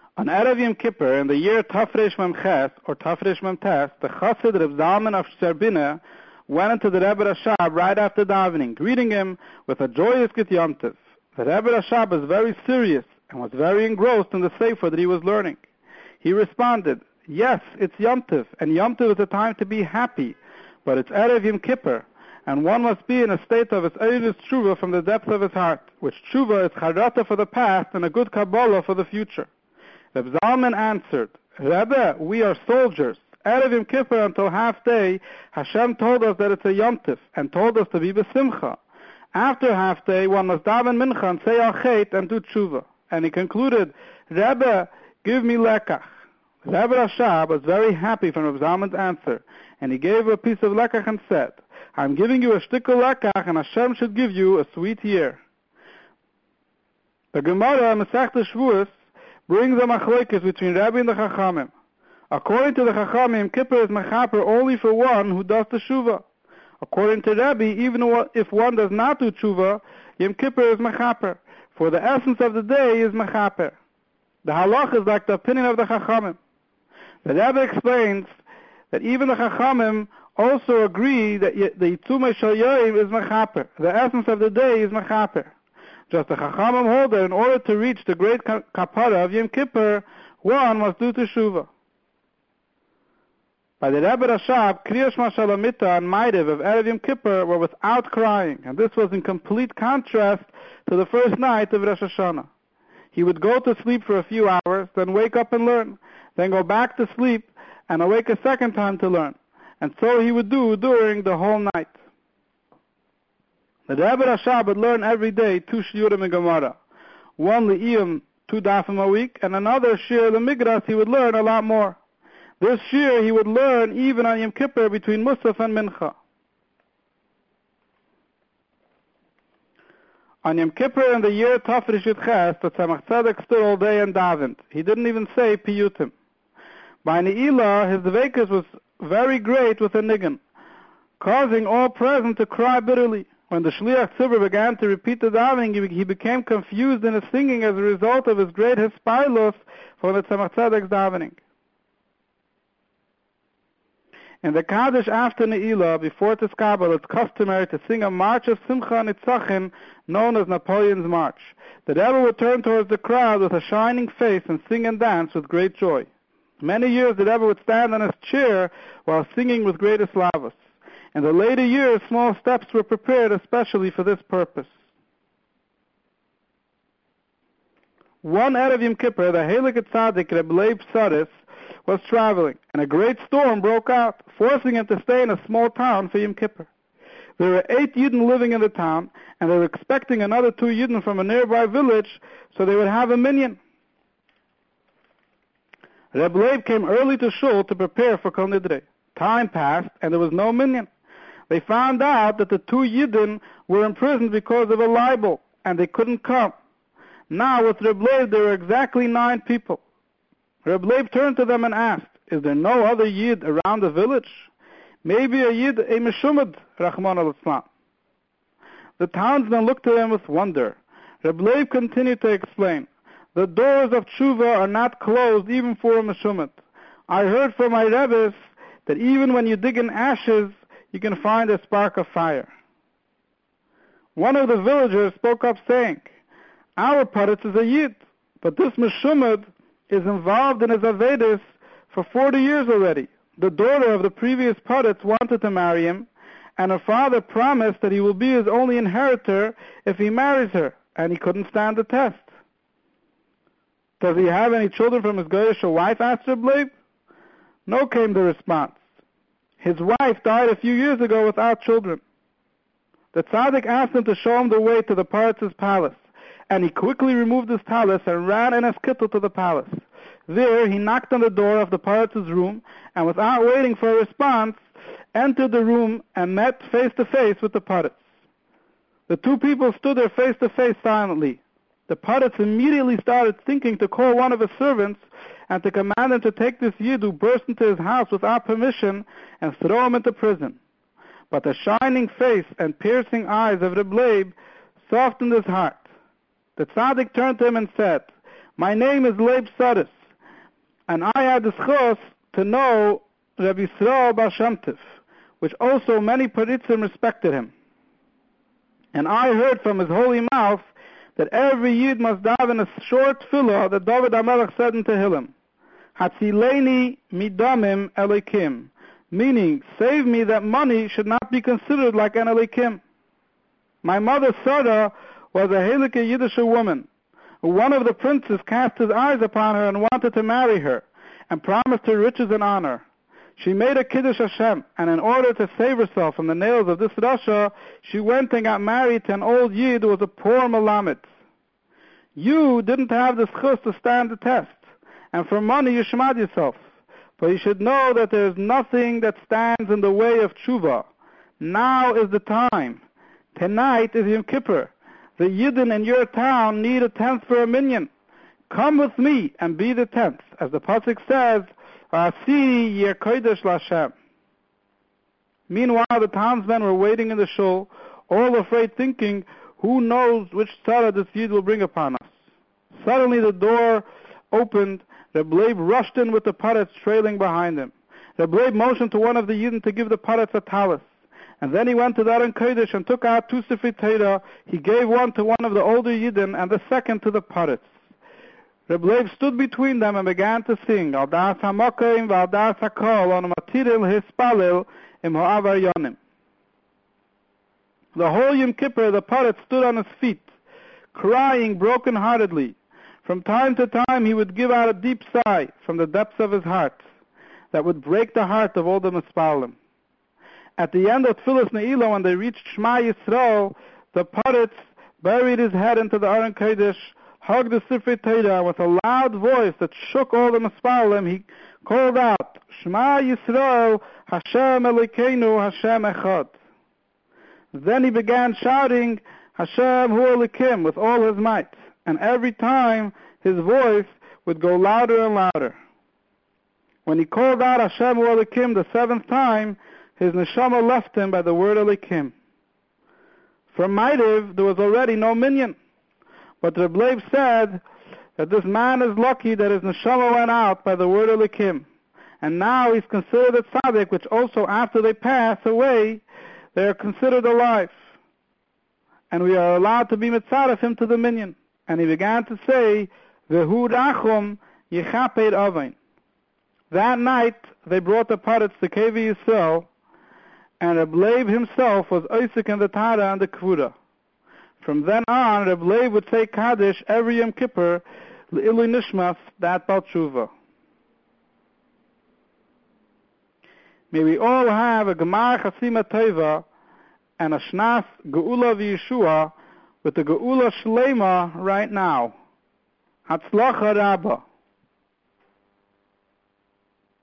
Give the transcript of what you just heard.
On Erev Yom Kippur, in the year Tafresh Mem Ches, or Tafresh Mem Tes, the Chassid Reb Zalman of Sherbina went into the Rebbe Rashab right after davening, greeting him with a joyous Git Yom Tov. The Rebbe Rashab was very serious and was very engrossed in the Sefer that he was learning. He responded, "Yes, it's Yom Tov, and Yom Tov is a time to be happy, but it's Erev Yom Kippur, and one must be in a state of his Erev Tshuva from the depths of his heart, which Tshuva is Charata for the past and a good Kabbalah for the future." Reb Zalman answered, "Rebbe, we are soldiers. Erev Yom Kippur until half day, Hashem told us that it's a Yom Tov, and told us to be besimcha. After half day, one must daven mincha and say al chet and do tshuva." And he concluded, "Rebbe, give me lekach." Rebbe Rashab was very happy from Reb Zalman's answer, and he gave a piece of lekach and said, "I'm giving you a shtickle lekach, and Hashem should give you a sweet year." The Gemara, Masechta Shavuos, brings a machlokes between Rabbi and the Chachamim. According to the Chachamim, Kippur is mechaper only for one who does the Shuvah. According to Rabbi, even if one does not do Tshuva, Yom Kippur is mechaper, for the essence of the day is mechaper. The halach is like the opinion of the Chachamim. The Rabbi explains that even the Chachamim also agree that the Yitzumah Shal Yoim is mechaper. The essence of the day is mechaper. Just the Chachamim hold that in order to reach the great kapara of Yom Kippur, one must do Teshuvah. By the Rebbe Rashab, Kriya Shema Shalamita and Maidev of Erev Yom Kippur were without crying, and this was in complete contrast to the first night of Rosh Hashanah. He would go to sleep for a few hours, then wake up and learn, then go back to sleep and awake a second time to learn. And so he would do during the whole night. The Rebbe Rashab would learn every day 2 shiurim in Gemara. One Le'iyum, 2 dafim a week, and another shir L'Migras he would learn a lot more. This shir he would learn even on Yom Kippur between Musaf and Mincha. On Yom Kippur in the year Tafresh Yud Ches, the Tzemach Tzedek stood all day and davened. He didn't even say piyutim. By Ne'ilah, his dveikus was very great with a nigun, causing all present to cry bitterly. When the Shliach Tzibur began to repeat the davening, he became confused in his singing as a result of his great hispailos for the Tzemach Tzedek's davening. In the Kaddish after Ne'ilah, before Tiskabel, it's customary to sing a march of Simcha Nitzachim known as Napoleon's March. The Rebbe would turn towards the crowd with a shining face and sing and dance with great joy. Many years the Rebbe would stand on his chair while singing with great slavos. In the later years, small steps were prepared especially for this purpose. One Erev Yom Kippur, the Heilige Tzaddik Reb Leib Saris was traveling, and a great storm broke out, forcing him to stay in a small town for Yom Kippur. There were 8 Yidden living in the town, and they were expecting another 2 Yidden from a nearby village, so they would have a minyan. Reb Leib came early to shul to prepare for Kol Nidre. Time passed, and there was no minyan. They found out that the 2 Yidden were imprisoned because of a libel, and they couldn't come. Now, with Reb Leib, there were exactly 9 people. Reb Leib turned to them and asked, "Is there no other Yid around the village? Maybe a Yid, a Meshumad, Rahman al-Islam." The townsmen looked at him with wonder. Reb Leib continued to explain, "The doors of Tshuva are not closed even for a Meshumad. I heard from my Rebbes that even when you dig in ashes, you can find a spark of fire." One of the villagers spoke up saying, "Our Paritz is a Yid, but this Meshumad is involved in his Avedis for 40 years already. The daughter of the previous Paritz wanted to marry him, and her father promised that he will be his only inheritor if he marries her, and he couldn't stand the test." "Does he have any children from his Goyish wife?" asked Reb Leib. "No," came the response. "His wife died a few years ago without children." The tzaddik asked him to show him the way to the Paritz's palace, and he quickly removed his talis and ran in his kittel to the palace. There he knocked on the door of the Paritz's room, and without waiting for a response, entered the room and met face to face with the Paritz. The 2 people stood there face to face silently. The Paritz immediately started thinking to call one of his servants and to command him to take this Yid who burst into his house without permission and throw him into prison. But the shining face and piercing eyes of Reb Leib softened his heart. The tzaddik turned to him and said, "My name is Leib Saris. And I had the schos to know Rabbi Yisrael Bar Shem Tov, which also many Paritzim respected him. And I heard from his holy mouth that every Yid must daven a short tefillah that David HaMelech said in Tehillim, Hatzileni midamim elikim, meaning, save me that money should not be considered like an elikim. My mother Sarah was a Helike Yiddish woman. One of the princes cast his eyes upon her and wanted to marry her, and promised her riches and honor. She made a Kiddush Hashem, and in order to save herself from the nails of this Rasha, she went and got married to an old Yid who was a poor Melamed. You didn't have the schus to stand the test, and for money you shmad yourself. But you should know that there is nothing that stands in the way of tshuva. Now is the time. Tonight is Yom Kippur. The Yidden in your town need a tenth for a minyan. Come with me and be the tenth, as the pasuk says, Asiri yer kodesh l'Hashem. Meanwhile, the townsmen were waiting in the shul, all afraid, thinking, who knows which tzara this Yid will bring upon us. Suddenly the door opened. Reb Leib rushed in with the parrots trailing behind him. Reb Leib motioned to one of the Yidden to give the parrots a talis. And then he went to the Aron Kodesh and took out 2 Sifrei Torah. He gave one to one of the older Yidden and the second to the parrots. Reb Leib stood between them and began to sing, Al das hamokim v'al das hakol on matiril hispalil im ha'avar yonim. The whole Yom Kippur, the parrot stood on his feet, crying broken-heartedly. From time to time he would give out a deep sigh from the depths of his heart that would break the heart of all the Mispalim. At the end of Tfilas Ne'ilah, when they reached Shema Yisrael, the parrots buried his head into the Aron Kodesh, hugged the Sifrei Torah, and with a loud voice that shook all the Mispalim, he called out, Shema Yisrael, Hashem Elokeinu, Hashem Echad. Then he began shouting, Hashem Hu Elokim, with all his might. And every time his voice would go louder and louder. When he called out Hashem Hu Elokim the 7th time, his neshama left him by the word Elokim. From Maitiv, there was already no minyan. But Reb Leib said that this man is lucky that his neshama went out by the word Elokim. And now he's considered a tzaddik, which also after they pass away, they are considered alive. And we are allowed to be mitzaref him to the minyan. And he began to say, Vehu rachum yichaped avein. That night, they brought the parrots to Kevi Yisrael, and Reb Leib himself was oisik in the Tara and the Kvura. From then on, Reb Leib would say Kaddish every Yom Kippur, L'ilui Nishmas, that Bal Tshuva. May we all have a Gemar Chasima Teva and a Shnas Geula V'Yeshua with the Geula Shlema right now. Hatzlacha Rabbah.